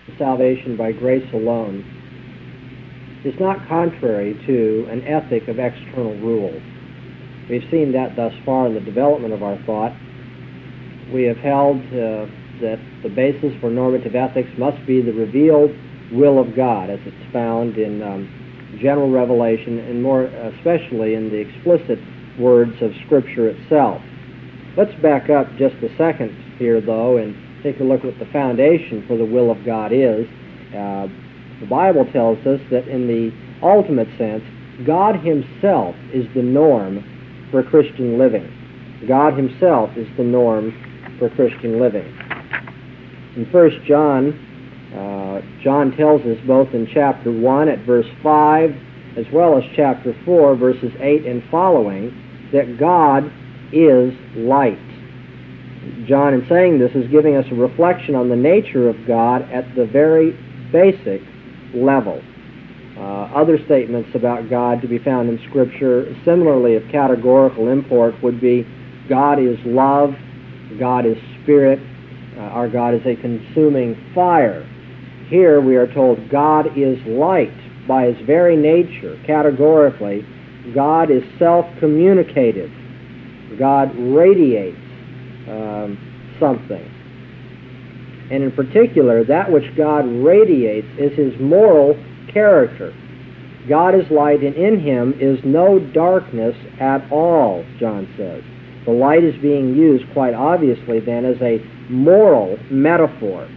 salvation by grace alone, is not contrary to an ethic of external rules. We've seen that thus far in the development of our thought. We have held that the basis for normative ethics must be the revealed will of God, as it's found in general revelation, and more especially in the explicit words of Scripture itself. Let's back up just a second here, though, and take a look at what the foundation for the will of God is. The Bible tells us that in the ultimate sense, God Himself is the norm for Christian living. God Himself is the norm for Christian living. In 1 John, John tells us both in chapter 1 at verse 5 as well as chapter 4 verses 8 and following that God is light. John, in saying this, is giving us a reflection on the nature of God at the very basic level. Other statements about God to be found in Scripture, similarly of categorical import, would be God is love, God is spirit, our God is a consuming fire. Here we are told God is light by His very nature. Categorically, God is self-communicative. God radiates something. And in particular, that which God radiates is His moral character. God is light, and in Him is no darkness at all, John says. The light is being used quite obviously then as a moral metaphor.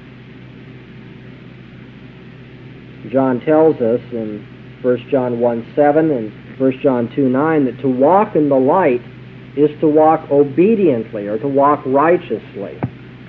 John tells us in 1 John 1:7 and 1 John 2:9 that to walk in the light is to walk obediently or to walk righteously.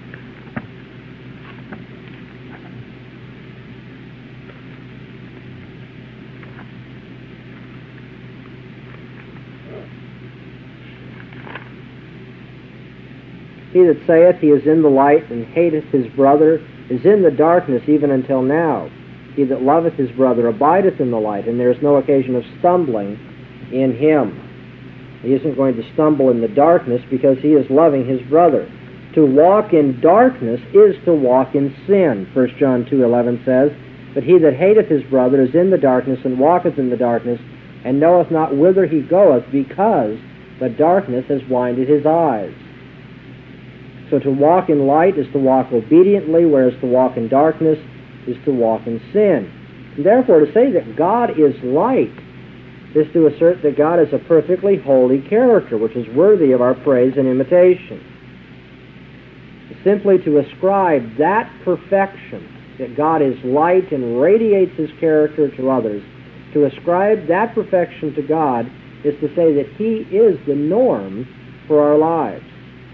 He that saith he is in the light and hateth his brother is in the darkness even until now. He that loveth his brother abideth in the light, and there is no occasion of stumbling in him. He isn't going to stumble in the darkness because he is loving his brother. To walk in darkness is to walk in sin, 1 John 2:11 says, but he that hateth his brother is in the darkness and walketh in the darkness, and knoweth not whither he goeth, because the darkness has blinded his eyes. So to walk in light is to walk obediently, whereas to walk in darkness is to walk in sin. And therefore, to say that God is light is to assert that God is a perfectly holy character, which is worthy of our praise and imitation. Simply to ascribe that perfection, that God is light and radiates His character to others, to ascribe that perfection to God is to say that He is the norm for our lives.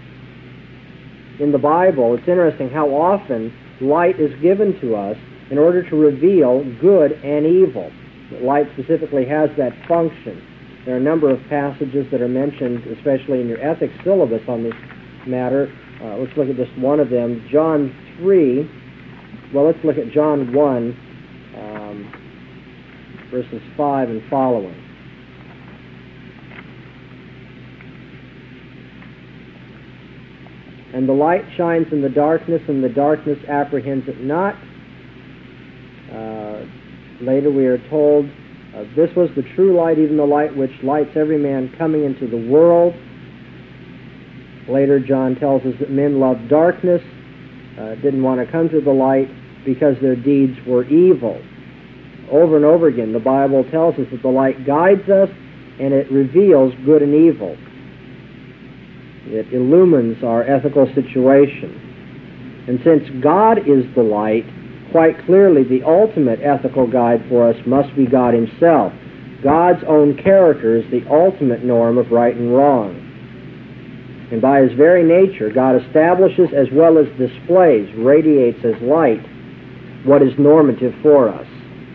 In the Bible, it's interesting how often light is given to us in order to reveal good and evil. Light specifically has that function. There are a number of passages that are mentioned, especially in your ethics syllabus on this matter. Let's look at just one of them. John 3. Well, let's look at John 1, verses 5 and following. And the light shines in the darkness, and the darkness apprehends it not. Later we are told, this was the true light, even the light which lights every man coming into the world. Later John tells us that men loved darkness, didn't want to come to the light because their deeds were evil. Over and over again, the Bible tells us that the light guides us and it reveals good and evil. It illumines our ethical situation. And since God is the light, quite clearly the ultimate ethical guide for us must be God Himself. God's own character is the ultimate norm of right and wrong. And by His very nature, God establishes as well as displays, radiates as light, what is normative for us.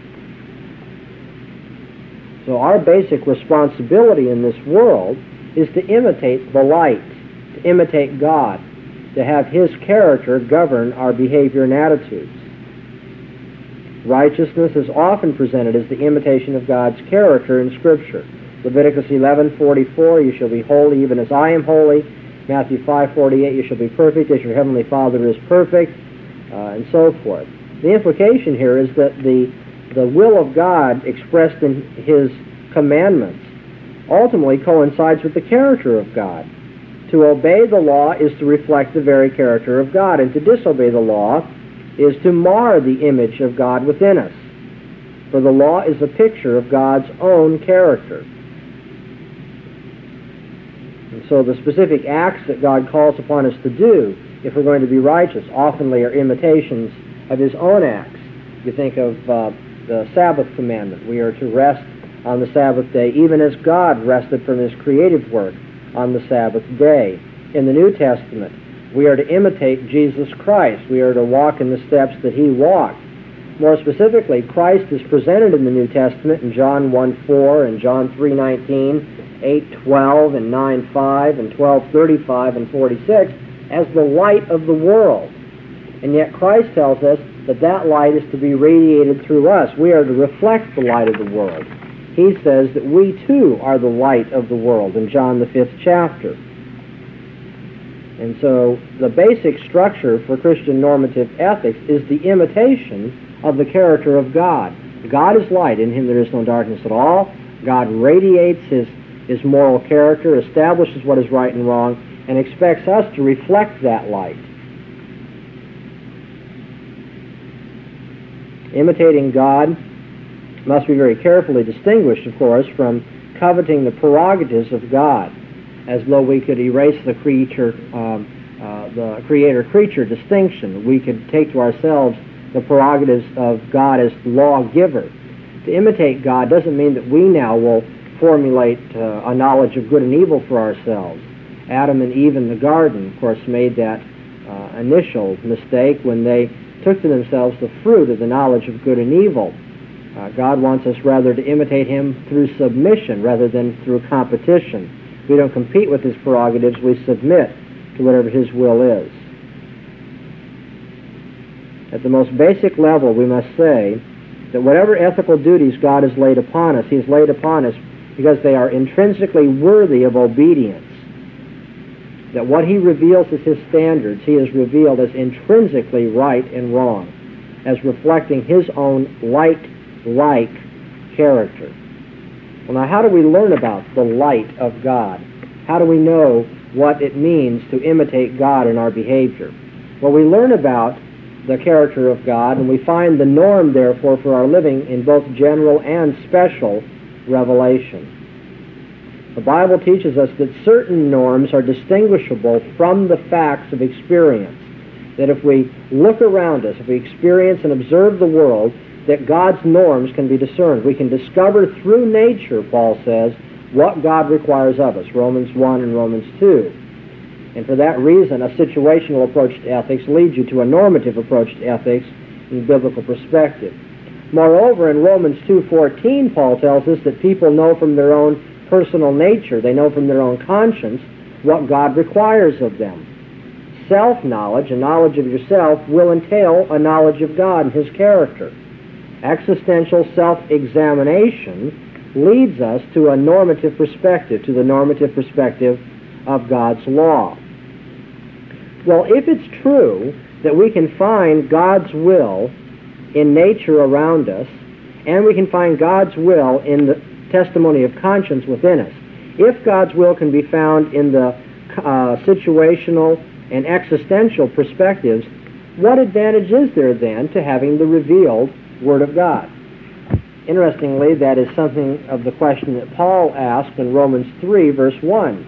So our basic responsibility in this world is to imitate the light, to imitate God, to have His character govern our behavior and attitudes. Righteousness is often presented as the imitation of God's character in Scripture. Leviticus 11:44, you shall be holy even as I am holy. Matthew 5:48, you shall be perfect as your heavenly Father is perfect, and so forth. The implication here is that the will of God expressed in His commandments ultimately coincides with the character of God. To obey the law is to reflect the very character of God, and to disobey the law is to mar the image of God within us. For the law is a picture of God's own character. And so the specific acts that God calls upon us to do, if we're going to be righteous, oftenly are imitations of His own acts. You think of the Sabbath commandment. We are to rest on the Sabbath day, even as God rested from His creative work on the Sabbath day. In the New Testament, we are to imitate Jesus Christ. We are to walk in the steps that He walked. More specifically, Christ is presented in the New Testament in John 1:4 and John 3:19, 8:12 and 9:5 and 12:35 and 46 as the light of the world. And yet Christ tells us that that light is to be radiated through us. We are to reflect the light of the world. He says that we too are the light of the world in John the 5th chapter. And so the basic structure for Christian normative ethics is the imitation of the character of God. God is light. In Him there is no darkness at all. God radiates His moral character, establishes what is right and wrong, and expects us to reflect that light. Imitating God must be very carefully distinguished, of course, from coveting the prerogatives of God, as though we could erase the creator-creature distinction. We could take to ourselves the prerogatives of God as lawgiver. To imitate God doesn't mean that we now will formulate a knowledge of good and evil for ourselves. Adam and Eve in the garden, of course, made that initial mistake when they took to themselves the fruit of the knowledge of good and evil. God wants us rather to imitate Him through submission rather than through competition. We don't compete with His prerogatives, we submit to whatever His will is. At the most basic level, we must say that whatever ethical duties God has laid upon us, He has laid upon us because they are intrinsically worthy of obedience. That what He reveals as His standards, He has revealed as intrinsically right and wrong, as reflecting His own light-like character. Well, now, how do we learn about the light of God? How do we know what it means to imitate God in our behavior? Well, we learn about the character of God, and we find the norm, therefore, for our living in both general and special revelation. The Bible teaches us that certain norms are distinguishable from the facts of experience. That if we look around us, if we experience and observe the world, that God's norms can be discerned. We can discover through nature, Paul says, what God requires of us, Romans 1 and Romans 2. And for that reason, a situational approach to ethics leads you to a normative approach to ethics in biblical perspective. Moreover, in Romans 2:14, Paul tells us that people know from their own personal nature, they know from their own conscience what God requires of them. Self-knowledge, a knowledge of yourself, will entail a knowledge of God and His character. Existential self-examination leads us to a normative perspective, to the normative perspective of God's law. Well, if it's true that we can find God's will in nature around us, and we can find God's will in the testimony of conscience within us, if God's will can be found in the situational and existential perspectives, what advantage is there then to having the revealed Word of God? Interestingly, that is something of the question that Paul asked in Romans 3, verse 1.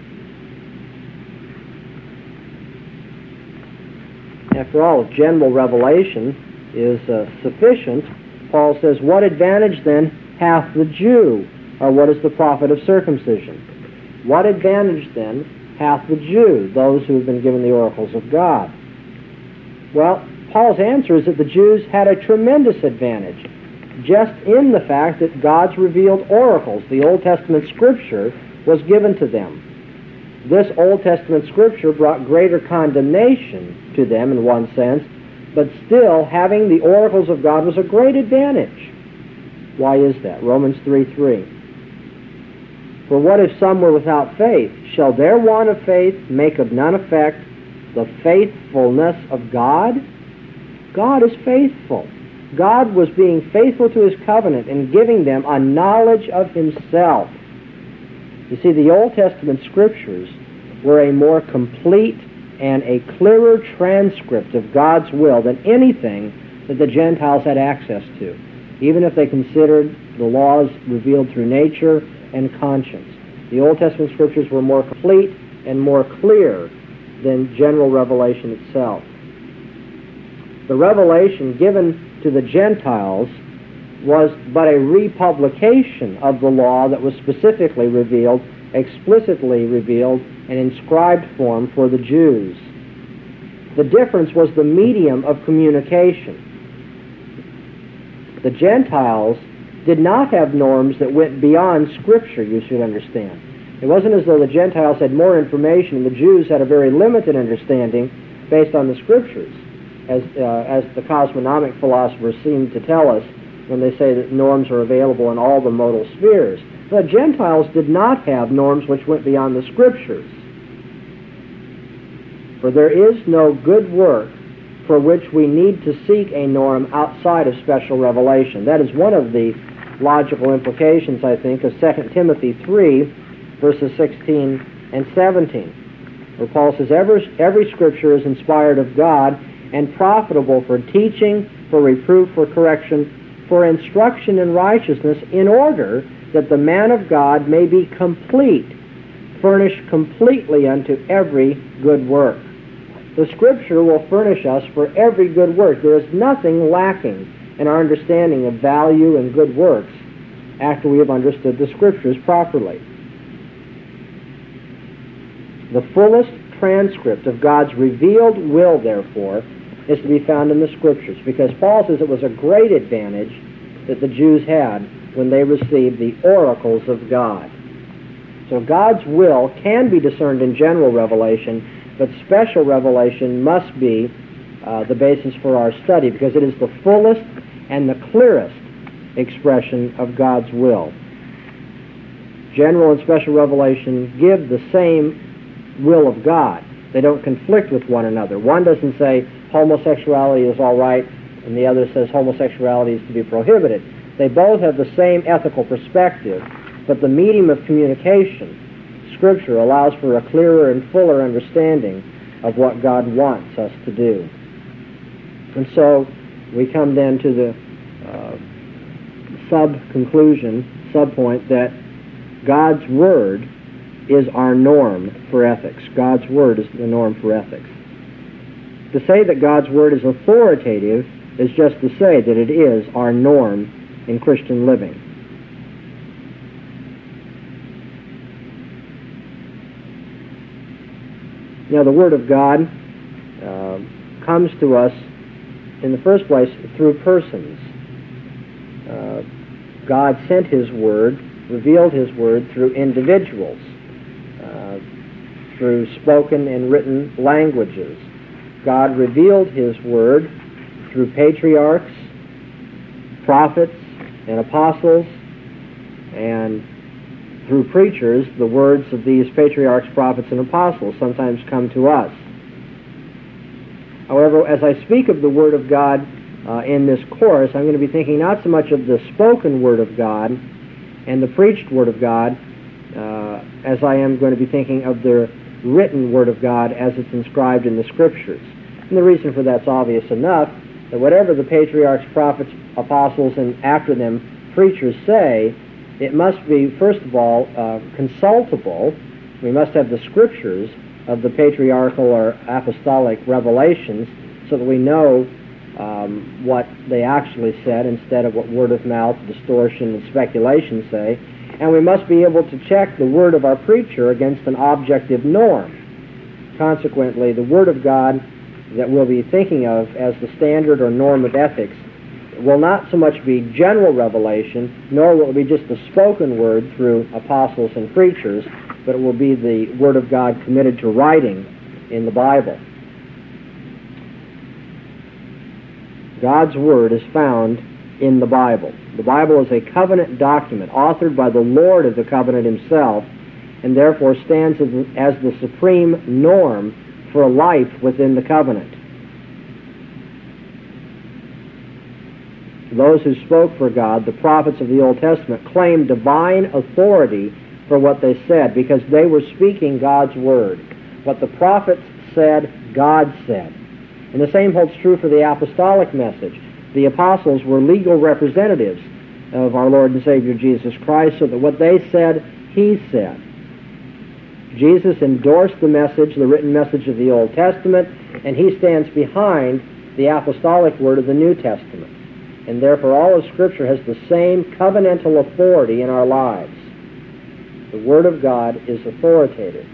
After all, if general revelation is sufficient, Paul says, what advantage then hath the Jew, or what is the profit of circumcision? What advantage then hath the Jew, those who have been given the oracles of God? Well, Paul's answer is that the Jews had a tremendous advantage, just in the fact that God's revealed oracles, the Old Testament Scripture, was given to them. This Old Testament Scripture brought greater condemnation to them in one sense, but still having the oracles of God was a great advantage. Why is that? Romans 3:3. For what if some were without faith? Shall their want of faith make of none effect the faithfulness of God? God is faithful. God was being faithful to His covenant and giving them a knowledge of Himself. You see, the Old Testament Scriptures were a more complete and a clearer transcript of God's will than anything that the Gentiles had access to, even if they considered the laws revealed through nature and conscience. The Old Testament Scriptures were more complete and more clear than general revelation itself. The revelation given to the Gentiles was but a republication of the law that was specifically revealed, explicitly revealed, in inscribed form for the Jews. The difference was the medium of communication. The Gentiles did not have norms that went beyond Scripture, you should understand. It wasn't as though the Gentiles had more information and the Jews had a very limited understanding based on the Scriptures, as the cosmonomic philosophers seem to tell us when they say that norms are available in all the modal spheres. The Gentiles did not have norms which went beyond the Scriptures. For there is no good work for which we need to seek a norm outside of special revelation. That is one of the logical implications, I think, of 2 Timothy 3, verses 16 and 17, where Paul says, Every Scripture is inspired of God and profitable for teaching, for reproof, for correction, for instruction in righteousness, in order that the man of God may be complete, furnished completely unto every good work. The Scripture will furnish us for every good work. There is nothing lacking in our understanding of value and good works after we have understood the Scriptures properly. The fullest transcript of God's revealed will, therefore, is to be found in the Scriptures, because Paul says it was a great advantage that the Jews had when they received the oracles of God. So God's will can be discerned in general revelation, but special revelation must be the basis for our study, because it is the fullest and the clearest expression of God's will. General and special revelation give the same will of God. They don't conflict with one another. One doesn't say homosexuality is all right, and the other says homosexuality is to be prohibited. They both have the same ethical perspective, but the medium of communication, Scripture, allows for a clearer and fuller understanding of what God wants us to do. And so we come then to the sub-conclusion, sub-point, that God's Word is our norm for ethics. God's Word is the norm for ethics. To say that God's Word is authoritative is just to say that it is our norm in Christian living. Now, the Word of God comes to us, in the first place, through persons. God sent His Word, revealed His Word through individuals, through spoken and written languages. God revealed His Word through patriarchs, prophets, and apostles, and through preachers. The words of these patriarchs, prophets, and apostles sometimes come to us. However, as I speak of the Word of God in this course, I'm going to be thinking not so much of the spoken Word of God and the preached Word of God as I am going to be thinking of the written Word of God as it's inscribed in the Scriptures. And the reason for that's obvious enough, that whatever the patriarchs, prophets, apostles, and after them preachers say, it must be, first of all, consultable. We must have the Scriptures of the patriarchal or apostolic revelations so that we know what they actually said instead of what word of mouth, distortion, and speculation say. And we must be able to check the word of our preacher against an objective norm. Consequently, the Word of God that we'll be thinking of as the standard or norm of ethics will not so much be general revelation, nor will it be just the spoken word through apostles and preachers, but it will be the Word of God committed to writing in the Bible. God's Word is found in the Bible. The Bible is a covenant document authored by the Lord of the covenant Himself, and therefore stands as the supreme norm for life within the covenant. Those who spoke for God, the prophets of the Old Testament, claimed divine authority for what they said because they were speaking God's word. What the prophets said, God said. And the same holds true for the apostolic message. The apostles were legal representatives of our Lord and Savior Jesus Christ, so that what they said, He said. Jesus endorsed the message, the written message of the Old Testament, and He stands behind the apostolic word of the New Testament. And therefore all of Scripture has the same covenantal authority in our lives. The Word of God is authoritative.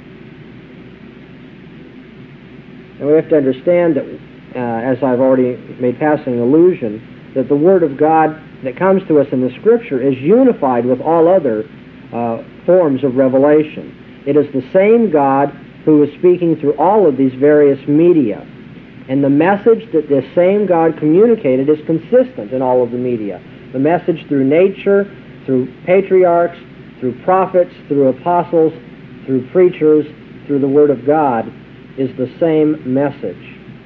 And we have to understand that, as I've already made passing allusion, that the Word of God that comes to us in the Scripture is unified with all other forms of revelation. It is the same God who is speaking through all of these various media. And the message that this same God communicated is consistent in all of the media. The message through nature, through patriarchs, through prophets, through apostles, through preachers, through the Word of God, is the same message.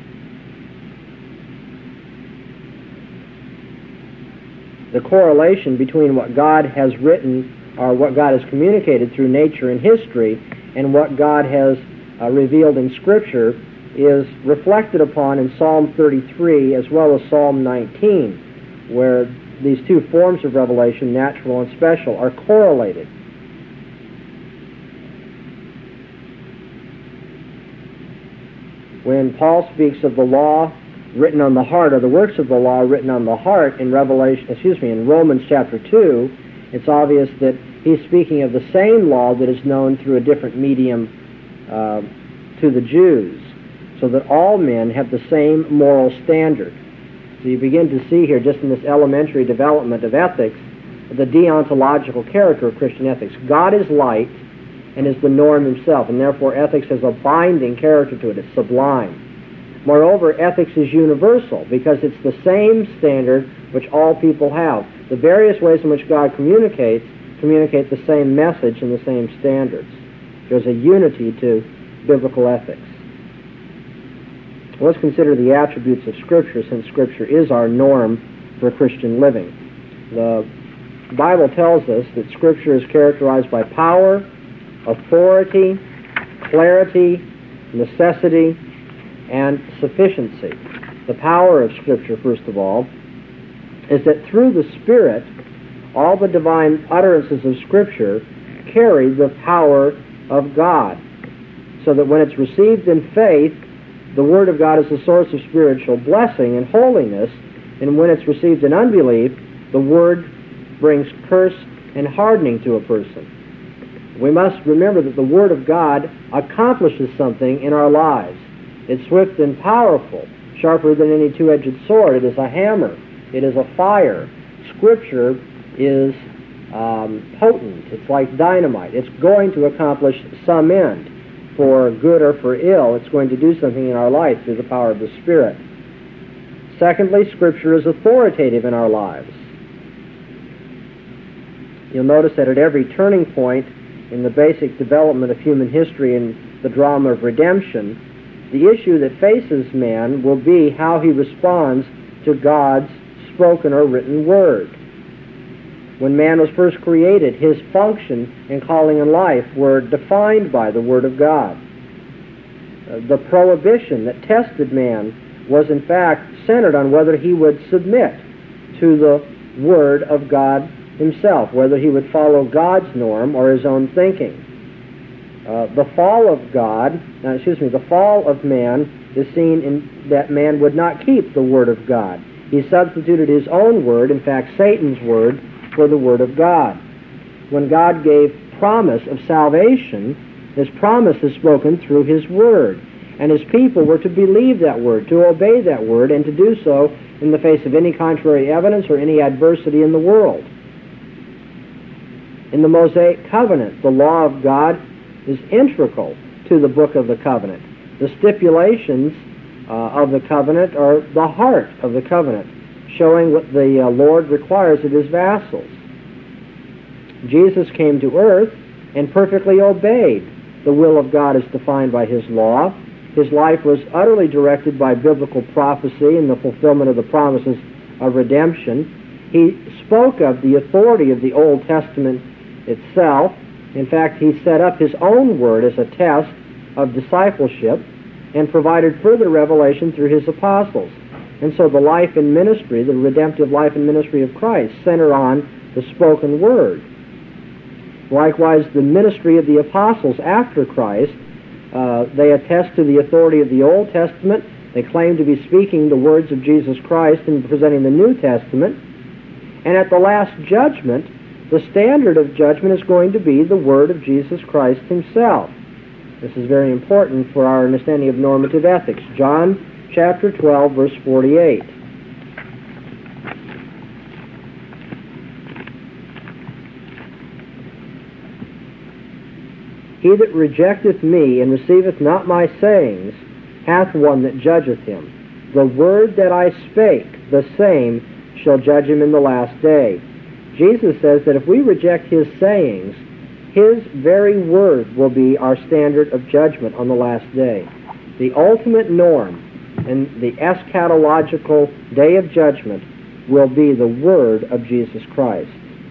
The correlation between what God has written, or what God has communicated through nature and history, and what God has revealed in Scripture is reflected upon in Psalm 33 as well as Psalm 19, where these two forms of revelation, natural and special, are correlated. When Paul speaks of the law written on the heart, or the works of the law written on the heart in Romans chapter 2, it's obvious that he's speaking of the same law that is known through a different medium to the Jews, so that all men have the same moral standard. So you begin to see here, just in this elementary development of ethics, the deontological character of Christian ethics. God is light and is the norm Himself, and therefore ethics has a binding character to it. It's sublime. Moreover, ethics is universal because it's the same standard which all people have. The various ways in which God communicate the same message and the same standards. There's a unity to biblical ethics. Let's consider the attributes of Scripture, since Scripture is our norm for Christian living. The Bible tells us that Scripture is characterized by power, authority, clarity, necessity, and sufficiency. The power of Scripture, first of all, is that through the Spirit, all the divine utterances of Scripture carry the power of God, so that when it's received in faith, the Word of God is the source of spiritual blessing and holiness, and when it's received in unbelief, the Word brings curse and hardening to a person. We must remember that the Word of God accomplishes something in our lives. It's swift and powerful, sharper than any two-edged sword. It is a hammer. It is a fire. Scripture is potent. It's like dynamite. It's going to accomplish some end. For good or for ill, it's going to do something in our life through the power of the Spirit. Secondly, Scripture is authoritative in our lives. You'll notice that at every turning point in the basic development of human history and the drama of redemption, the issue that faces man will be how he responds to God's spoken or written word. When man was first created, his function and calling in life were defined by the Word of God. The prohibition that tested man was in fact centered on whether he would submit to the Word of God Himself, whether he would follow God's norm or his own thinking. The fall of man is seen in that man would not keep the Word of God. He substituted his own word, in fact Satan's word, for the Word of God. When God gave promise of salvation, His promise is spoken through His Word, and His people were to believe that Word, to obey that Word, and to do so in the face of any contrary evidence or any adversity in the world. In the Mosaic Covenant, the law of God is integral to the book of the covenant. The stipulations of the covenant are the heart of the covenant, showing what the Lord requires of His vassals. Jesus came to earth and perfectly obeyed the will of God as defined by His law. His life was utterly directed by biblical prophecy and the fulfillment of the promises of redemption. He spoke of the authority of the Old Testament itself. In fact, he set up his own word as a test of discipleship and provided further revelation through his apostles. And so the life and ministry, the redemptive life and ministry of Christ, center on the spoken word. Likewise, the ministry of the apostles after Christ, they attest to the authority of the Old Testament. They claim to be speaking the words of Jesus Christ and presenting the New Testament. And at the last judgment, the standard of judgment is going to be the word of Jesus Christ himself. This is very important for our understanding of normative ethics. John chapter 12, verse 48. He that rejecteth me and receiveth not my sayings hath one that judgeth him. The word that I spake, the same shall judge him in the last day. Jesus says that if we reject his sayings, his very word will be our standard of judgment on the last day. The ultimate norm in the eschatological day of judgment will be the word of Jesus Christ.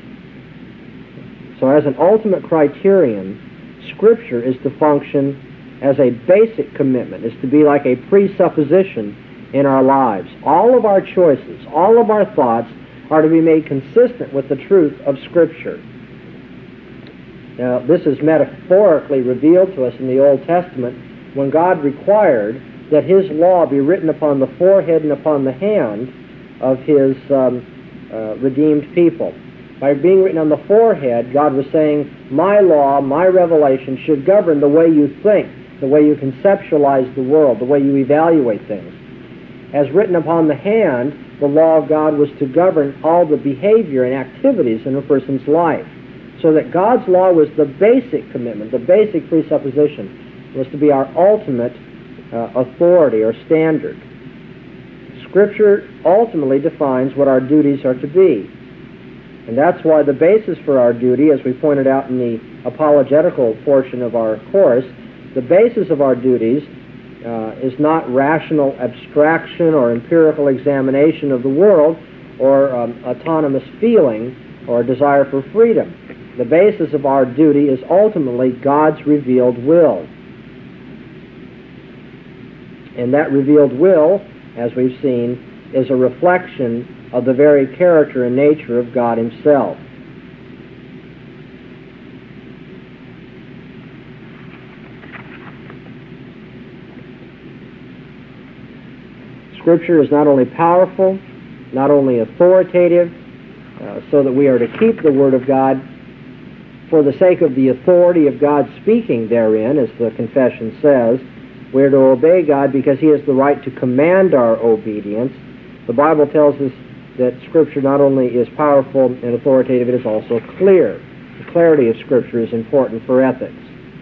So as an ultimate criterion, Scripture is to function as a basic commitment, is to be like a presupposition in our lives. All of our choices, all of our thoughts are to be made consistent with the truth of Scripture. Now, this is metaphorically revealed to us in the Old Testament when God required that his law be written upon the forehead and upon the hand of his redeemed people. By being written on the forehead, God was saying, my law, my revelation should govern the way you think, the way you conceptualize the world, the way you evaluate things. As written upon the hand, the law of God was to govern all the behavior and activities in a person's life. So that God's law was the basic commitment, the basic presupposition, was to be our ultimate authority or standard. Scripture ultimately defines what our duties are to be. And that's why the basis for our duty, as we pointed out in the apologetical portion of our course, the basis of our duties is not rational abstraction or empirical examination of the world or autonomous feeling or desire for freedom. The basis of our duty is ultimately God's revealed will. And that revealed will, as we've seen, is a reflection of the very character and nature of God himself. Scripture is not only powerful, not only authoritative, so that we are to keep the Word of God for the sake of the authority of God speaking therein, as the confession says. We are to obey God because he has the right to command our obedience. The Bible tells us that Scripture not only is powerful and authoritative, it is also clear. The clarity of Scripture is important for ethics.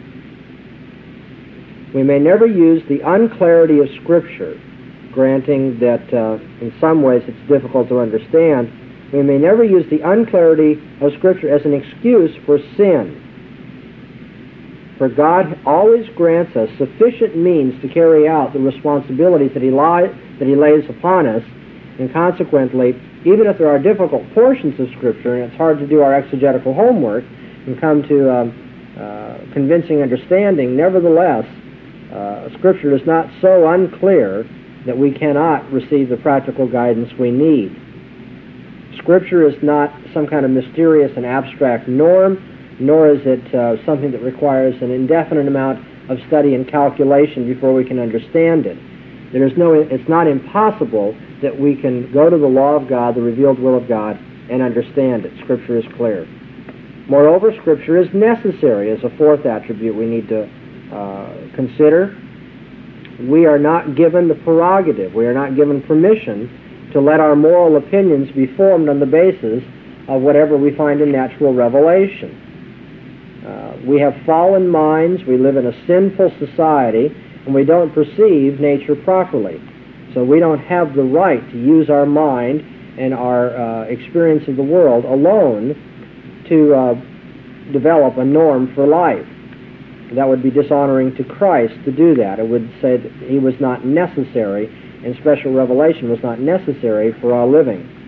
We may never use the unclarity of Scripture, granting that in some ways it's difficult to understand. We may never use the unclarity of Scripture as an excuse for sin. For God always grants us sufficient means to carry out the responsibilities that he lays upon us, and consequently, even if there are difficult portions of Scripture, and it's hard to do our exegetical homework and come to convincing understanding, nevertheless, Scripture is not so unclear that we cannot receive the practical guidance we need. Scripture is not some kind of mysterious and abstract norm, nor is it something that requires an indefinite amount of study and calculation before we can understand it. It's not impossible that we can go to the law of God, the revealed will of God, and understand it. Scripture is clear. Moreover, Scripture is necessary as a fourth attribute we need to consider. We are not given the prerogative, we are not given permission to let our moral opinions be formed on the basis of whatever we find in natural revelation. We have fallen minds, we live in a sinful society, and we don't perceive nature properly. So we don't have the right to use our mind and our experience of the world alone to develop a norm for life. That would be dishonoring to Christ to do that. It would say that he was not necessary, and special revelation was not necessary for our living.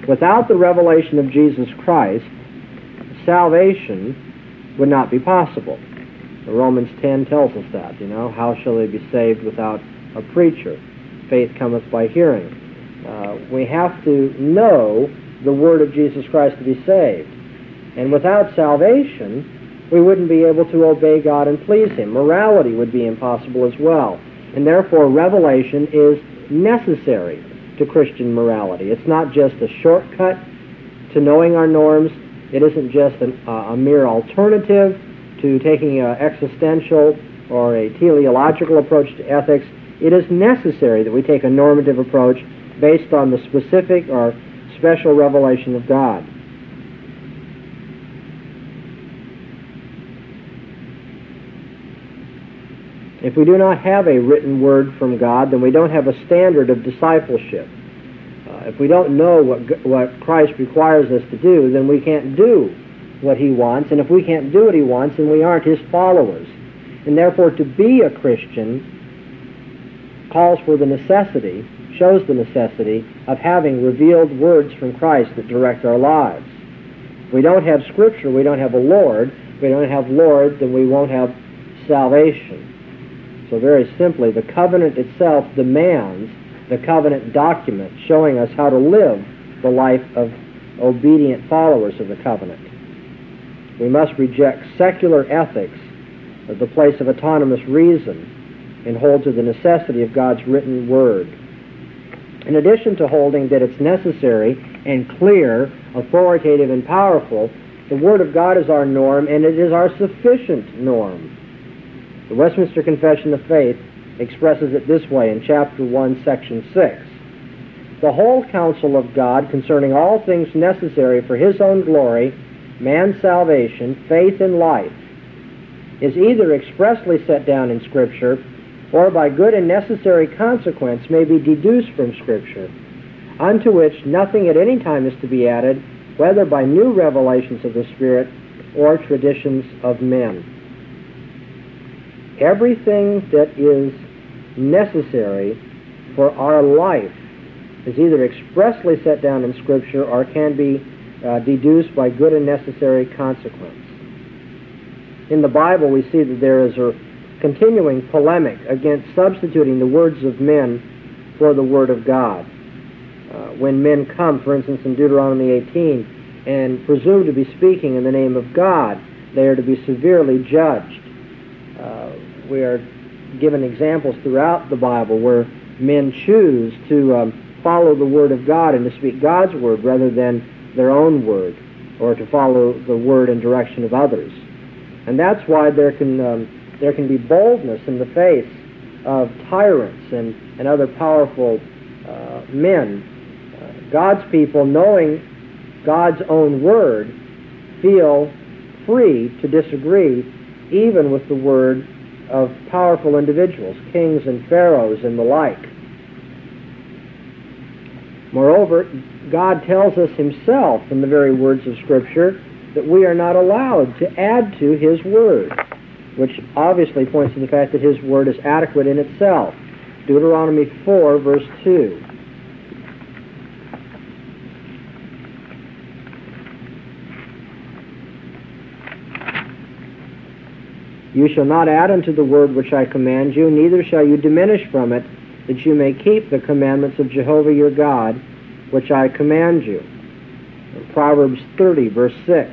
Without the revelation of Jesus Christ, salvation would not be possible. Romans 10 tells us that, how shall they be saved without a preacher? Faith cometh by hearing. We have to know the word of Jesus Christ to be saved. And without salvation, we wouldn't be able to obey God and please Him. Morality would be impossible as well. And therefore, revelation is necessary to Christian morality. It's not just a shortcut to knowing our norms. It isn't just a mere alternative to taking an existential or a teleological approach to ethics. It is necessary that we take a normative approach based on the specific or special revelation of God. If we do not have a written word from God, then we don't have a standard of discipleship. If we don't know what Christ requires us to do, then we can't do what He wants. And if we can't do what He wants, then we aren't His followers. And therefore, to be a Christian calls for the necessity, shows the necessity of having revealed words from Christ that direct our lives. If we don't have Scripture, we don't have a Lord. If we don't have Lord, then we won't have salvation. So very simply, the covenant itself demands the covenant document showing us how to live the life of obedient followers of the covenant. We must reject secular ethics as the place of autonomous reason and hold to the necessity of God's written word. In addition to holding that it's necessary and clear, authoritative and powerful, the Word of God is our norm, and it is our sufficient norm. The Westminster Confession of Faith expresses it this way in chapter 1, section 6. The whole counsel of God concerning all things necessary for His own glory, man's salvation, faith, and life is either expressly set down in Scripture or by good and necessary consequence may be deduced from Scripture, unto which nothing at any time is to be added, whether by new revelations of the Spirit or traditions of men. Everything that is necessary for our life is either expressly set down in Scripture or can be deduced by good and necessary consequence. In the Bible, we see that there is a continuing polemic against substituting the words of men for the Word of God. When men come, for instance, in Deuteronomy 18, and presume to be speaking in the name of God, they are to be severely judged. We are given examples throughout the Bible where men choose to follow the Word of God and to speak God's Word rather than their own word, or to follow the word and direction of others. And that's why there can be boldness in the face of tyrants and other powerful men. God's people, knowing God's own word, feel free to disagree even with the word of powerful individuals, kings and pharaohs and the like. Moreover, God tells us Himself in the very words of Scripture that we are not allowed to add to His word, which obviously points to the fact that His word is adequate in itself. Deuteronomy 4, verse 2. You shall not add unto the word which I command you, neither shall you diminish from it, that you may keep the commandments of Jehovah your God, which I command you. Proverbs 30, verse 6.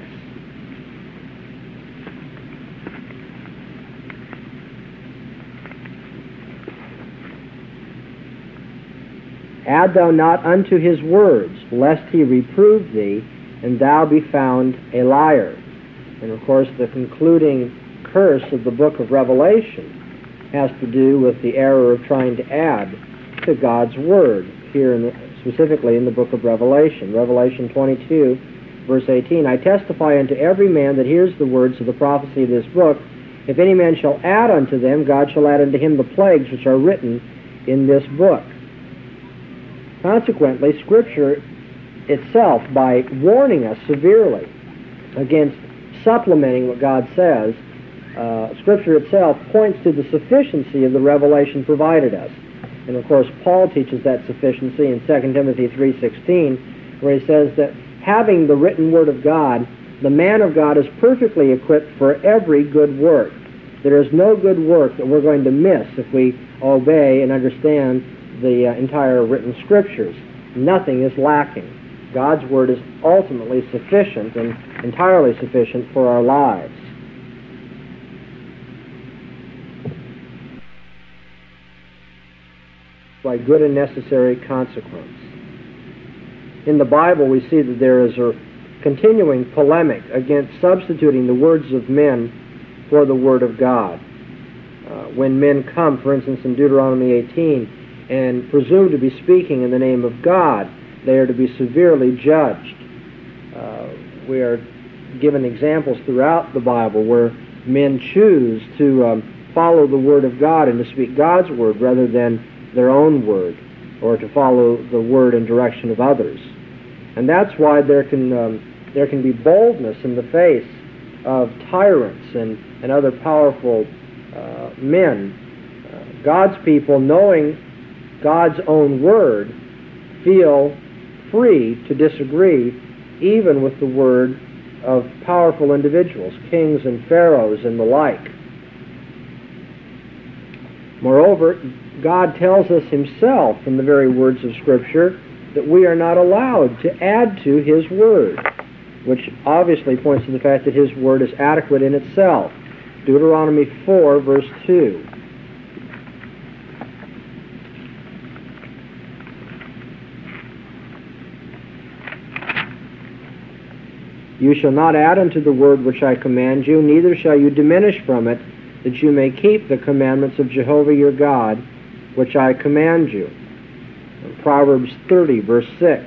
Add thou not unto his words, lest he reprove thee, and thou be found a liar. And of course, the concluding curse of the book of Revelation has to do with the error of trying to add to God's word, here specifically in the book of Revelation. Revelation 22, verse 18, I testify unto every man that hears the words of the prophecy of this book, if any man shall add unto them, God shall add unto him the plagues which are written in this book. Consequently, Scripture itself, by warning us severely against supplementing what God says, Scripture itself points to the sufficiency of the revelation provided us. And of course, Paul teaches that sufficiency in 2 Timothy 3:16, where he says that having the written Word of God, the man of God is perfectly equipped for every good work. There is no good work that we're going to miss if we obey and understand the entire written Scriptures. Nothing is lacking. God's Word is ultimately sufficient and entirely sufficient for our lives. By good and necessary consequence. In the Bible, we see that there is a continuing polemic against substituting the words of men for the Word of God. When men come, for instance, in Deuteronomy 18, and presume to be speaking in the name of God, they are to be severely judged. We are given examples throughout the Bible where men choose to follow the Word of God and to speak God's Word rather than their own word, or to follow the word and direction of others. And that's why there can be boldness in the face of tyrants and other powerful men. God's people, knowing God's own word, feel free to disagree even with the word of powerful individuals, kings and pharaohs and the like. Moreover, God tells us himself in the very words of Scripture that we are not allowed to add to his word, which obviously points to the fact that his word is adequate in itself. Deuteronomy 4, verse 2. You shall not add unto the word which I command you, neither shall you diminish from it, that you may keep the commandments of Jehovah your God, which I command you. Proverbs 30, verse 6.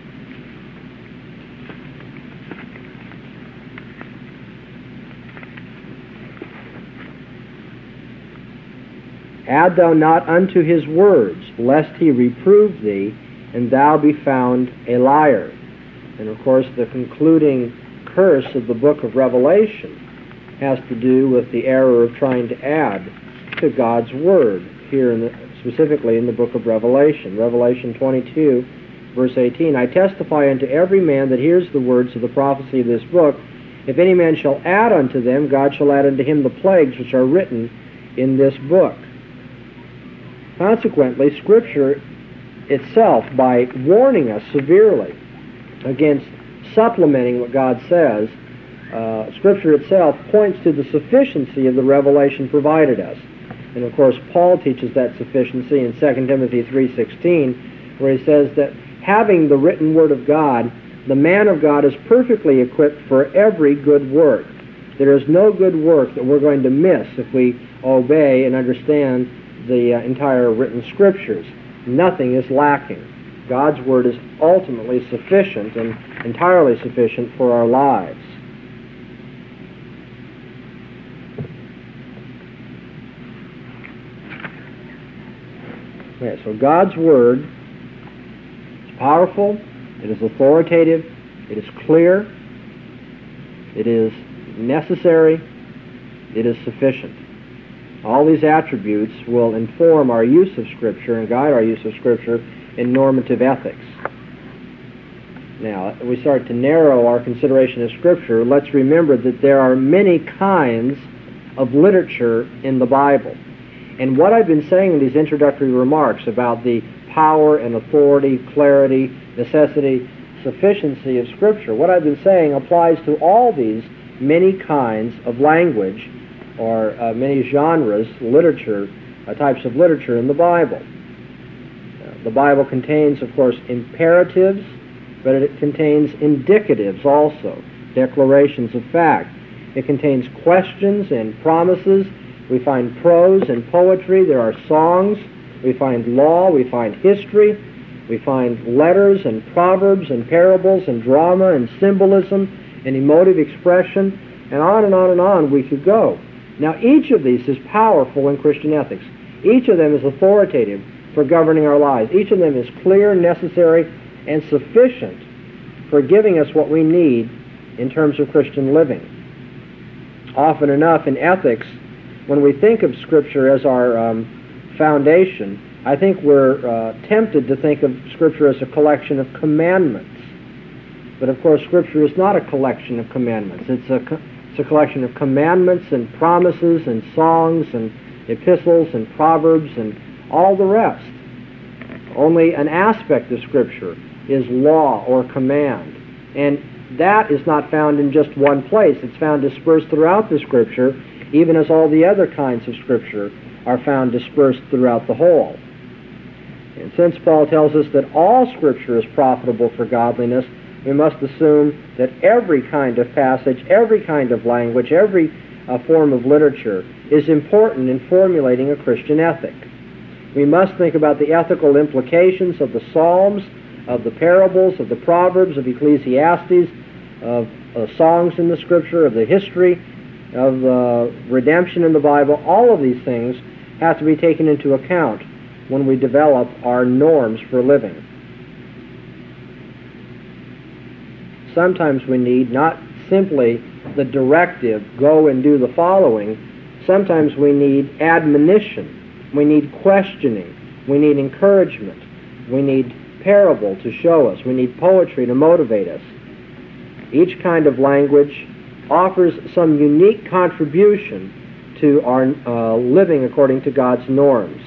Add thou not unto his words, lest he reprove thee, and thou be found a liar. And of course, the concluding curse of the book of Revelation has to do with the error of trying to add to God's word, here specifically in the book of Revelation. Revelation 22, verse 18, I testify unto every man that hears the words of the prophecy of this book, if any man shall add unto them, God shall add unto him the plagues which are written in this book. Consequently, Scripture itself, by warning us severely against supplementing what God says, Scripture itself points to the sufficiency of the revelation provided us. And of course, Paul teaches that sufficiency in 2 Timothy 3:16, where he says that having the written Word of God, the man of God is perfectly equipped for every good work. There is no good work that we're going to miss if we obey and understand the entire written Scriptures. Nothing is lacking. God's Word is ultimately sufficient and entirely sufficient for our lives. Okay, so God's Word is powerful, it is authoritative, it is clear, it is necessary, it is sufficient. All these attributes will inform our use of Scripture and guide our use of Scripture in normative ethics. Now, as we start to narrow our consideration of Scripture, let's remember that there are many kinds of literature in the Bible. And what I've been saying in these introductory remarks about the power and authority, clarity, necessity, sufficiency of Scripture, what I've been saying applies to all these many kinds of language or many genres, literature, types of literature in the Bible. The Bible contains, of course, imperatives, but it contains indicatives also, declarations of fact. It contains questions and promises. We find prose and poetry. There are songs. We find law. We find history. We find letters and proverbs and parables and drama and symbolism and emotive expression, and on and on and on we could go. Now, each of these is powerful in Christian ethics. Each of them is authoritative for governing our lives. Each of them is clear, necessary, and sufficient for giving us what we need in terms of Christian living. Often enough in ethics, when we think of Scripture as our foundation, I think we're tempted to think of Scripture as a collection of commandments But of course, Scripture is not a collection of commandments. It's a collection of commandments and promises and songs and epistles and proverbs and all the rest. Only an aspect of Scripture is law or command. And that is not found in just one place. It's found dispersed throughout the Scripture, even as all the other kinds of Scripture are found dispersed throughout the whole. And since Paul tells us that all Scripture is profitable for godliness, we must assume that every kind of passage, every kind of language, every form of literature is important in formulating a Christian ethic. We must think about the ethical implications of the Psalms, of the parables, of the Proverbs, of Ecclesiastes, of songs in the Scripture, of the history, of redemption in the Bible. All of these things have to be taken into account when we develop our norms for living. Sometimes we need not simply the directive, go and do the following. Sometimes we need admonition. We need questioning. We need encouragement. We need parable to show us. We need poetry to motivate us. Each kind of language offers some unique contribution to our living according to God's norms.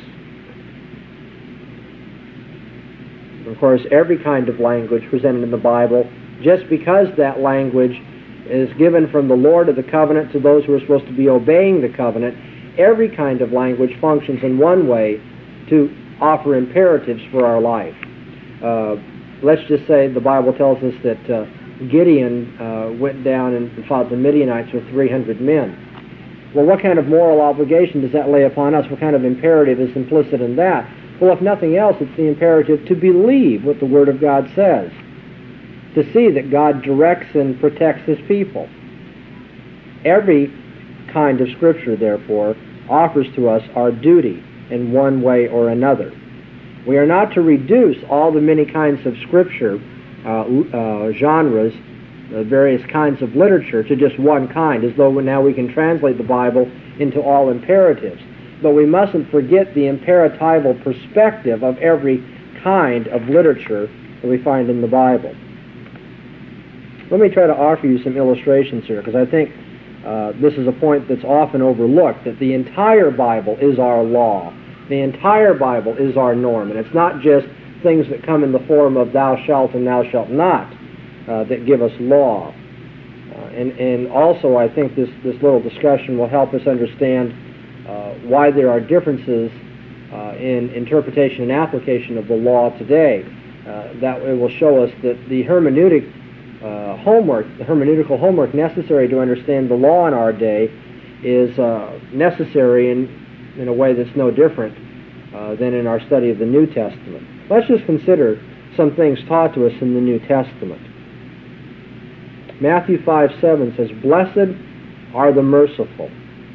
Of course, every kind of language presented in the Bible, just because that language is given from the Lord of the covenant to those who are supposed to be obeying the covenant, every kind of language functions in one way to offer imperatives for our life. Let's just say the Bible tells us that Gideon went down and fought the Midianites with 300 men. Well, what kind of moral obligation does that lay upon us? What kind of imperative is implicit in that? Well, if nothing else, it's the imperative to believe what the Word of God says, to see that God directs and protects His people. Every kind of Scripture, therefore, offers to us our duty in one way or another. We are not to reduce all the many kinds of Scripture, genres, various kinds of literature to just one kind, as though now we can translate the Bible into all imperatives. But we mustn't forget the imperatival perspective of every kind of literature that we find in the Bible. Let me try to offer you some illustrations here, because I think this is a point that's often overlooked, that the entire Bible is our law. The entire Bible is our norm, and it's not just things that come in the form of thou shalt and thou shalt not that give us law. And also I think this little discussion will help us understand why there are differences in interpretation and application of the law today. That it will show us that the hermeneutical homework necessary to understand the law in our day is necessary in a way that's no different than in our study of the New Testament. Let's just consider some things taught to us in the New Testament. Matthew 5:7 says, "Blessed are the merciful."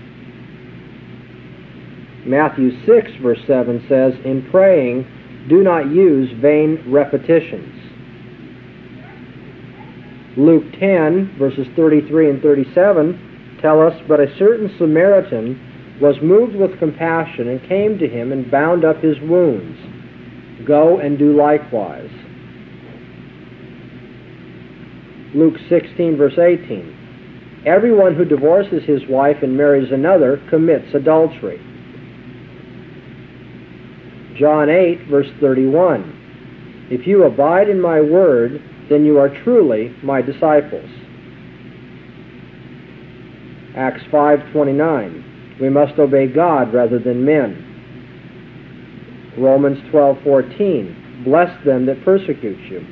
Matthew 6, verse 7 says, "In praying, do not use vain repetitions." Luke 10, verses 33 and 37 tell us, "But a certain Samaritan was moved with compassion and came to him and bound up his wounds. Go and do likewise." Luke 16, verse 18, "Everyone who divorces his wife and marries another commits adultery." John 8, verse 31, "If you abide in my word, then you are truly my disciples." Acts 5:29, "We must obey God rather than men." Romans 12:14, "Bless them that persecute you."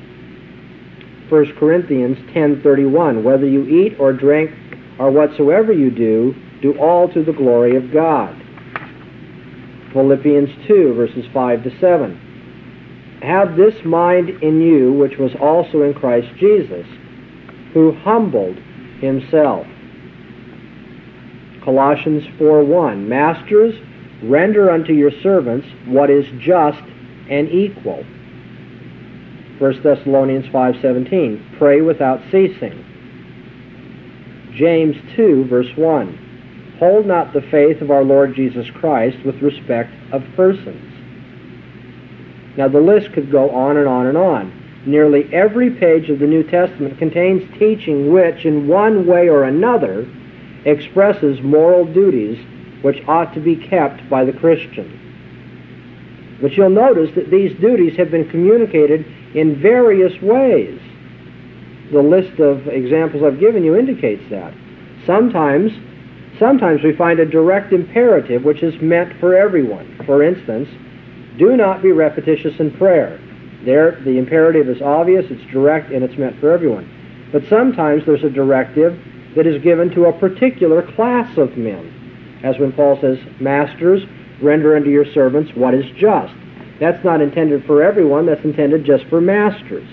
1 Corinthians 10:31, "Whether you eat or drink or whatsoever you do, do all to the glory of God." Philippians 2, verses 5 to 7, "Have this mind in you, which was also in Christ Jesus, who humbled himself." Colossians 4:1, "Masters, render unto your servants what is just and equal." 1 Thessalonians 5:17, "Pray without ceasing." James 2, verse 1, "Hold not the faith of our Lord Jesus Christ with respect of persons." Now the list could go on and on and on, Nearly every page of the New Testament contains teaching which, in one way or another, expresses moral duties which ought to be kept by the Christian. But you'll notice that these duties have been communicated in various ways. The list of examples I've given you indicates that. Sometimes we find a direct imperative which is meant for everyone. For instance, do not be repetitious in prayer. There, the imperative is obvious, it's direct, and it's meant for everyone. But sometimes there's a directive that is given to a particular class of men. As when Paul says, "Masters, render unto your servants what is just." That's not intended for everyone, that's intended just for masters.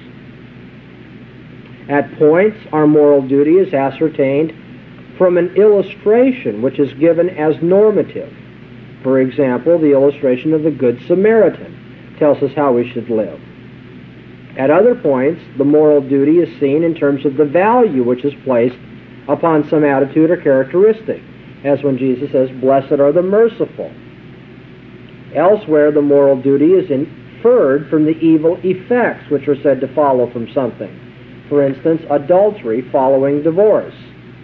At points, our moral duty is ascertained from an illustration which is given as normative. For example, the illustration of the Good Samaritan tells us how we should live. At other points, the moral duty is seen in terms of the value which is placed upon some attitude or characteristic, as when Jesus says, "Blessed are the merciful." Elsewhere, the moral duty is inferred from the evil effects which are said to follow from something. For instance, adultery following divorce.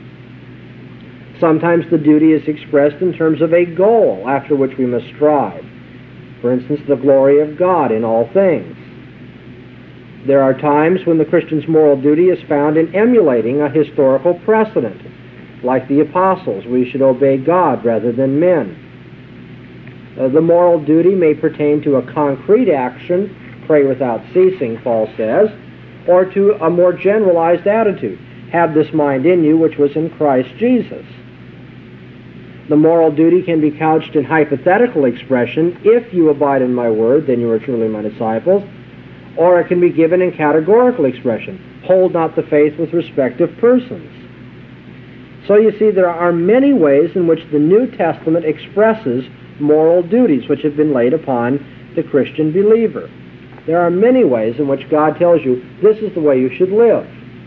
Sometimes the duty is expressed in terms of a goal after which we must strive. For instance, the glory of God in all things. There are times when the Christian's moral duty is found in emulating a historical precedent. Like the apostles, we should obey God rather than men. The moral duty may pertain to a concrete action, pray without ceasing, Paul says, or to a more generalized attitude, have this mind in you which was in Christ Jesus. The moral duty can be couched in hypothetical expression, "If you abide in my word, then you are truly my disciples," or it can be given in categorical expression, "Hold not the faith with respect of persons." So you see, there are many ways in which the New Testament expresses moral duties which have been laid upon the Christian believer. There are many ways in which God tells you, this is the way you should live.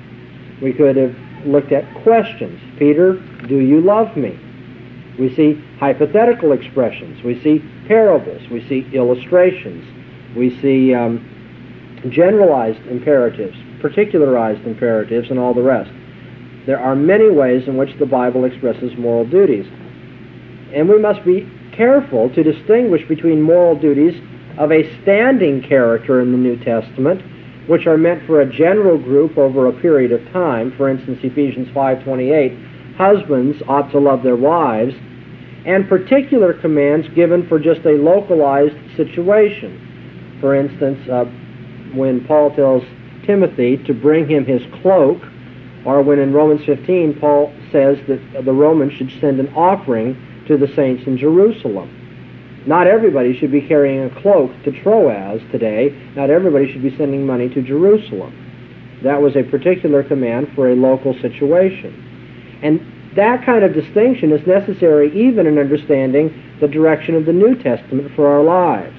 We could have looked at questions. Peter, do you love me? We see hypothetical expressions. We see parables. We see illustrations. We see generalized imperatives, particularized imperatives, and all the rest. There are many ways in which the Bible expresses moral duties. And we must be careful to distinguish between moral duties of a standing character in the New Testament, which are meant for a general group over a period of time. For instance, Ephesians 5:28, husbands ought to love their wives, and particular commands given for just a localized situation. For instance, when Paul tells Timothy to bring him his cloak, or when in Romans 15 Paul says that the Romans should send an offering to the saints in Jerusalem. Not everybody should be carrying a cloak to Troas today. Not everybody should be sending money to Jerusalem. That was a particular command for a local situation. And that kind of distinction is necessary even in understanding the direction of the New Testament for our lives.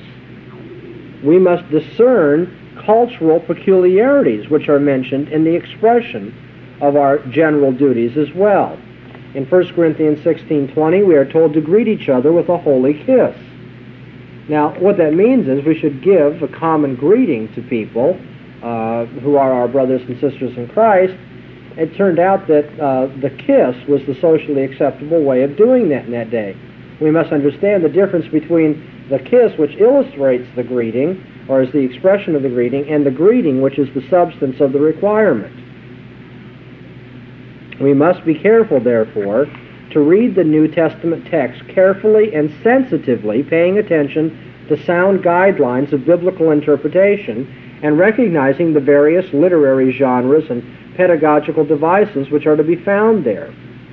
We must discern cultural peculiarities which are mentioned in the expression of our general duties as well. In 1 Corinthians 16:20, we are told to greet each other with a holy kiss. Now, what that means is we should give a common greeting to people who are our brothers and sisters in Christ. It turned out that the kiss was the socially acceptable way of doing that in that day. We must understand the difference between the kiss, which illustrates the greeting, or is the expression of the greeting, and the greeting, which is the substance of the requirement. We must be careful, therefore, to read the New Testament text carefully and sensitively, paying attention to sound guidelines of biblical interpretation and recognizing the various literary genres and pedagogical devices which are to be found there.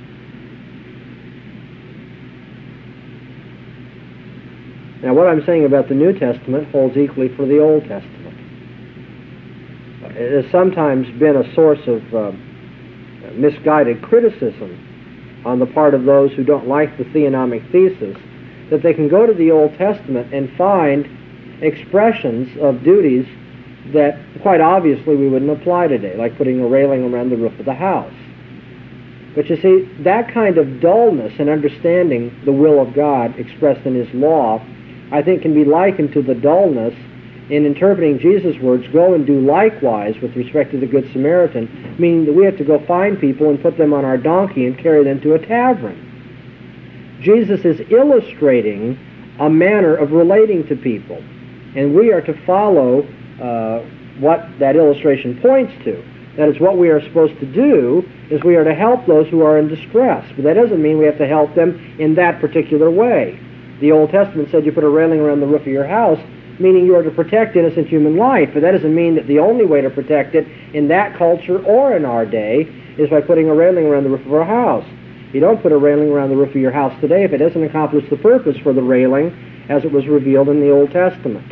Now, what I'm saying about the New Testament holds equally for the Old Testament. It has sometimes been a source of misguided criticism on the part of those who don't like the theonomic thesis, that they can go to the Old Testament and find expressions of duties that quite obviously we wouldn't apply today, like putting a railing around the roof of the house. But you see, that kind of dullness in understanding the will of God expressed in His law, I think can be likened to the dullness in interpreting Jesus' words, go and do likewise with respect to the Good Samaritan, meaning that we have to go find people and put them on our donkey and carry them to a tavern. Jesus is illustrating a manner of relating to people, and we are to follow what that illustration points to. That is, what we are supposed to do is we are to help those who are in distress, but that doesn't mean we have to help them in that particular way. The Old Testament said you put a railing around the roof of your house, meaning you are to protect innocent human life, but that doesn't mean that the only way to protect it in that culture or in our day is by putting a railing around the roof of our house. You don't put a railing around the roof of your house today if it doesn't accomplish the purpose for the railing as it was revealed in the Old Testament.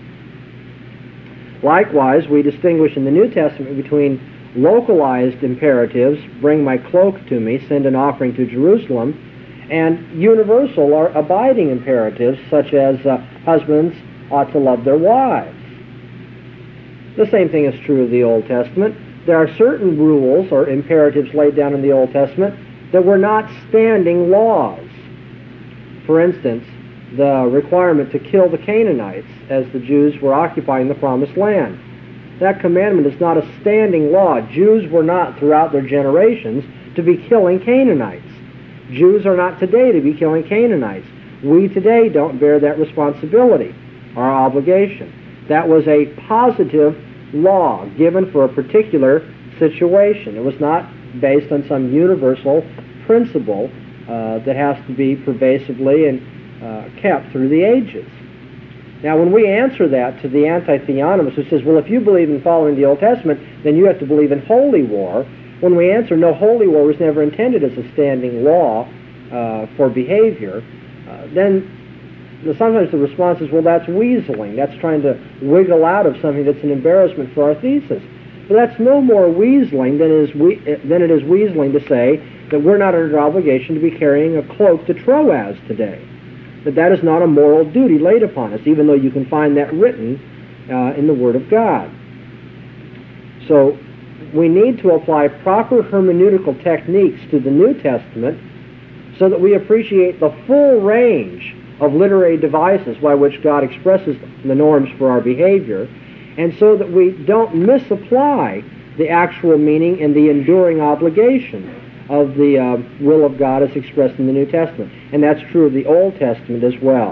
Likewise, we distinguish in the New Testament between localized imperatives, bring my cloak to me, send an offering to Jerusalem, and universal or abiding imperatives such as husbands ought to love their wives. The same thing is true of the Old Testament. There are certain rules or imperatives laid down in the Old Testament that were not standing laws. For instance, the requirement to kill the Canaanites as the Jews were occupying the Promised Land. That commandment is not a standing law. Jews were not, throughout their generations, to be killing Canaanites. Jews are not today to be killing Canaanites. We today don't bear that responsibility, our obligation. That was a positive law given for a particular situation. It was not based on some universal principle that has to be pervasively and kept through the ages. Now, when we answer that to the anti-theonomist who says, well, if you believe in following the Old Testament, then you have to believe in holy war, when we answer, no, holy war was never intended as a standing law for behavior, then sometimes the response is, well, that's weaseling. That's trying to wiggle out of something that's an embarrassment for our thesis. But that's no more weaseling than it is weaseling to say that we're not under obligation to be carrying a cloak to Troas today. That is not a moral duty laid upon us, even though you can find that written in the Word of God. So we need to apply proper hermeneutical techniques to the New Testament so that we appreciate the full range of literary devices by which God expresses the norms for our behavior, and so that we don't misapply the actual meaning and the enduring obligation of the will of God as expressed in the New Testament. And that's true of the Old Testament as well.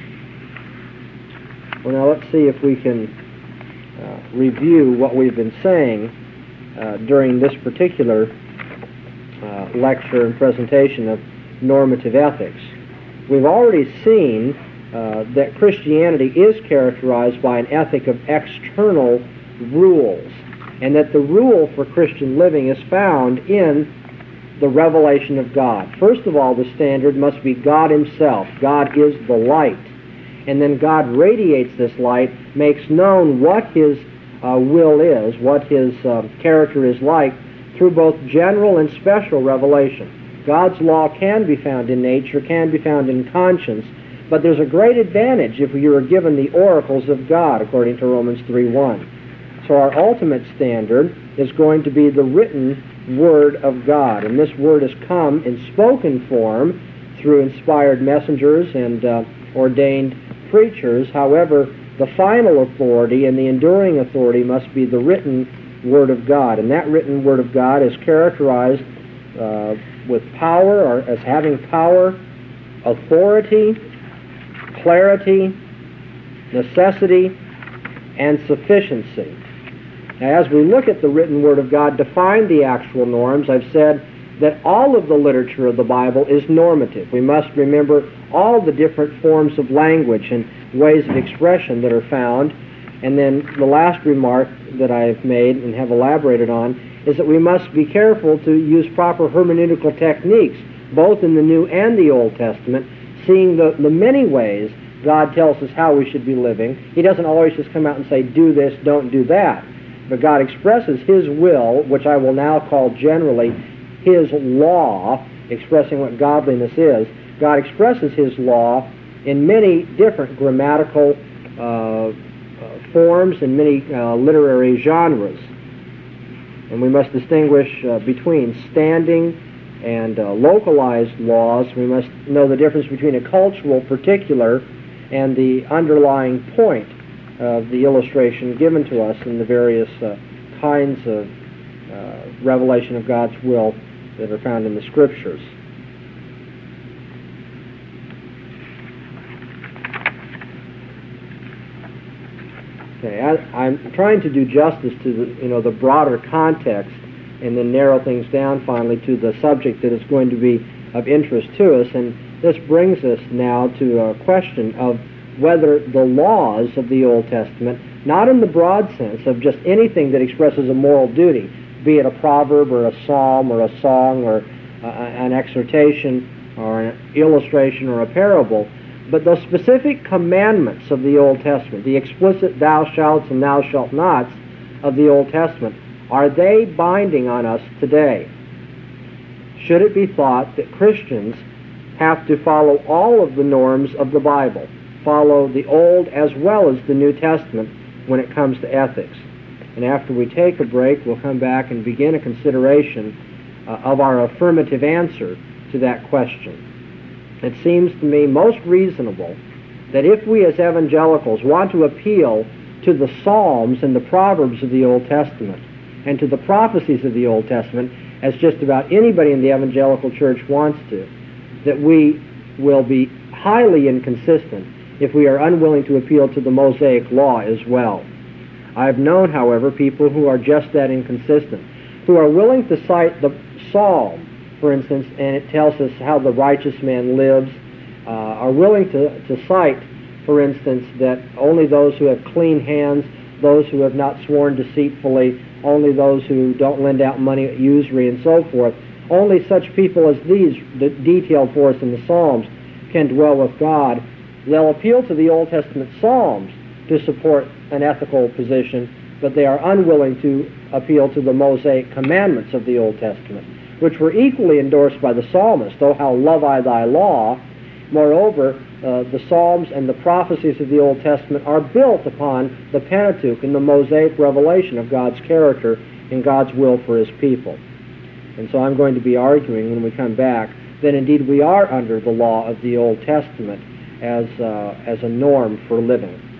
Well, now let's see if we can review what we've been saying during this particular lecture and presentation of normative ethics. We've already seen that Christianity is characterized by an ethic of external rules, and that the rule for Christian living is found in the revelation of God. First of all, the standard must be God Himself. God is the light. And then God radiates this light, makes known what His will is, what His character is like, through both general and special revelation. God's law can be found in nature, can be found in conscience, but there's a great advantage if you are given the oracles of God, according to Romans 3:1. So our ultimate standard is going to be the written Word of God, and this Word has come in spoken form through inspired messengers and ordained preachers. However, the final authority and the enduring authority must be the written Word of God, and that written Word of God is characterized with power, or as having power, authority, clarity, necessity, and sufficiency. Now, as we look at the written Word of God to find the actual norms, I've said that all of the literature of the Bible is normative. We must remember all the different forms of language and ways of expression that are found. And then the last remark that I've made and have elaborated on is that we must be careful to use proper hermeneutical techniques, both in the New and the Old Testament, seeing the many ways God tells us how we should be living. He doesn't always just come out and say, do this, don't do that. But God expresses His will, which I will now call generally His law, expressing what godliness is. God expresses His law in many different grammatical forms and many literary genres. And we must distinguish between standing and localized laws. We must know the difference between a cultural particular and the underlying point of the illustration given to us in the various kinds of revelation of God's will that are found in the Scriptures. Okay, I'm trying to do justice to the broader context and then narrow things down finally to the subject that is going to be of interest to us. And this brings us now to a question of whether the laws of the Old Testament, not in the broad sense of just anything that expresses a moral duty, be it a proverb or a psalm or a song or an exhortation or an illustration or a parable, but those specific commandments of the Old Testament, the explicit thou shalt and thou shalt nots of the Old Testament, are they binding on us today? Should it be thought that Christians have to follow all of the norms of the Bible, follow the Old as well as the New Testament when it comes to ethics? And after we take a break, we'll come back and begin a consideration of our affirmative answer to that question. It seems to me most reasonable that if we as evangelicals want to appeal to the Psalms and the Proverbs of the Old Testament and to the prophecies of the Old Testament, as just about anybody in the evangelical church wants to, that we will be highly inconsistent if we are unwilling to appeal to the Mosaic Law as well. I've known, however, people who are just that inconsistent, who are willing to cite the Psalm, for instance, and it tells us how the righteous man lives, are willing to cite, for instance, that only those who have clean hands, those who have not sworn deceitfully, only those who don't lend out money at usury and so forth, only such people as these, detailed for us in the Psalms, can dwell with God. They'll appeal to the Old Testament Psalms to support an ethical position, but they are unwilling to appeal to the Mosaic commandments of the Old Testament, which were equally endorsed by the psalmist, "Oh, how love I thy law." Moreover, the Psalms and the prophecies of the Old Testament are built upon the Pentateuch and the Mosaic revelation of God's character and God's will for His people. And so I'm going to be arguing when we come back that indeed we are under the law of the Old Testament as a norm for living.